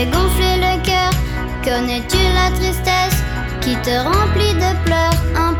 fait gonfler le cœur. Connais-tu la tristesse qui te remplit de pleurs? Un